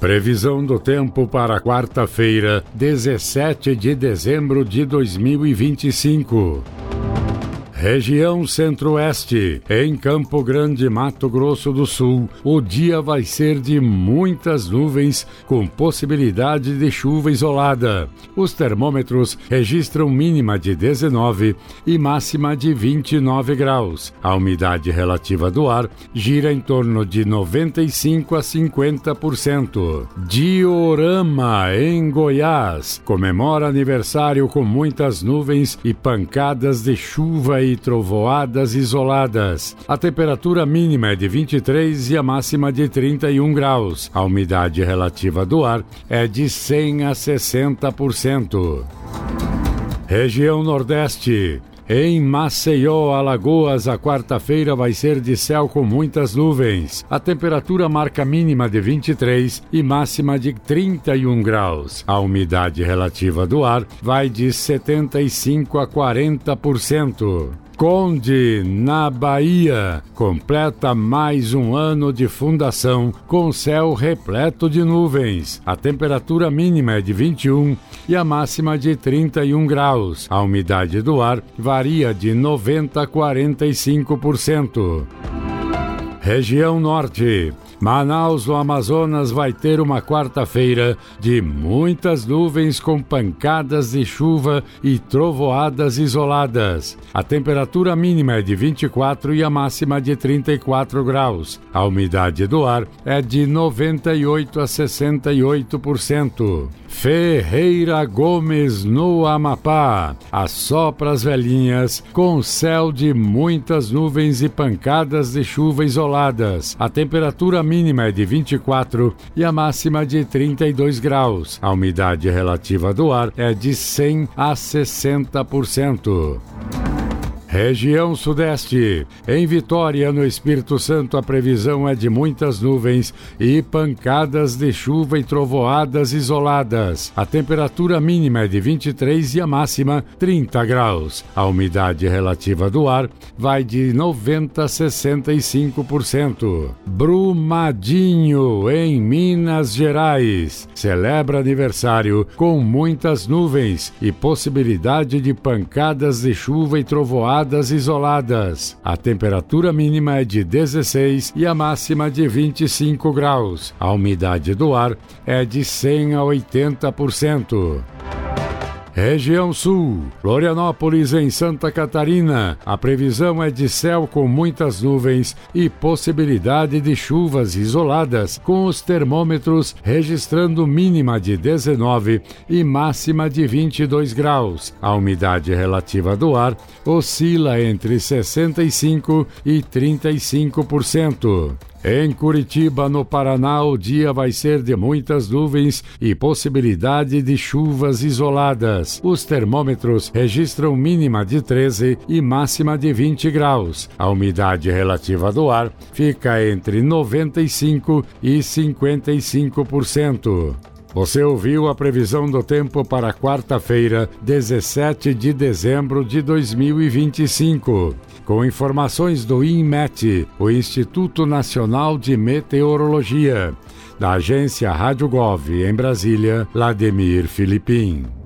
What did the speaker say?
Previsão do tempo para quarta-feira, 17 de dezembro de 2025. Região Centro-Oeste, em Campo Grande, Mato Grosso do Sul, o dia vai ser de muitas nuvens, com possibilidade de chuva isolada. Os termômetros registram mínima de 19 e máxima de 29 graus. A umidade relativa do ar gira em torno de 95 a 50%. Diorama, em Goiás, comemora aniversário com muitas nuvens e pancadas de chuva e trovoadas isoladas. A temperatura mínima é de 23 e a máxima de 31 graus. A umidade relativa do ar é de 100 a 60%. Região Nordeste. Em Maceió, Alagoas, a quarta-feira vai ser de céu com muitas nuvens. A temperatura marca mínima de 23 e máxima de 31 graus. A umidade relativa do ar vai de 75 a 40%. Conde, na Bahia, completa mais um ano de fundação com céu repleto de nuvens. A temperatura mínima é de 21 e a máxima de 31 graus. A umidade do ar varia de 90 a 45%. Região Norte. Manaus, no Amazonas, vai ter uma quarta-feira de muitas nuvens com pancadas de chuva e trovoadas isoladas. A temperatura mínima é de 24 e a máxima de 34 graus. A umidade do ar é de 98 a 68%. Ferreira Gomes, no Amapá. Assopra as velhinhas com céu de muitas nuvens e pancadas de chuva isoladas. A temperatura mínima é de 24 e a máxima de 32 graus. A umidade relativa do ar é de 100 a 60%. Região Sudeste. Em Vitória, no Espírito Santo, a previsão é de muitas nuvens e pancadas de chuva e trovoadas isoladas. A temperatura mínima é de 23 e a máxima 30 graus. A umidade relativa do ar vai de 90 a 65%. Brumadinho, em Minas Gerais, celebra aniversário com muitas nuvens e possibilidade de pancadas de chuva e trovoadas isoladas. A temperatura mínima é de 16 e a máxima de 25 graus. A umidade do ar é de 100 a 80%. Região Sul. Florianópolis, em Santa Catarina. A previsão é de céu com muitas nuvens e possibilidade de chuvas isoladas, com os termômetros registrando mínima de 19 e máxima de 22 graus. A umidade relativa do ar oscila entre 65 e 35%. Em Curitiba, no Paraná, o dia vai ser de muitas nuvens e possibilidade de chuvas isoladas. Os termômetros registram mínima de 13 e máxima de 20 graus. A umidade relativa do ar fica entre 95 e 55%. Você ouviu a previsão do tempo para quarta-feira, 17 de dezembro de 2025. Com informações do INMET, o Instituto Nacional de Meteorologia. Da agência Rádio Gov, em Brasília, Lademir Filipim.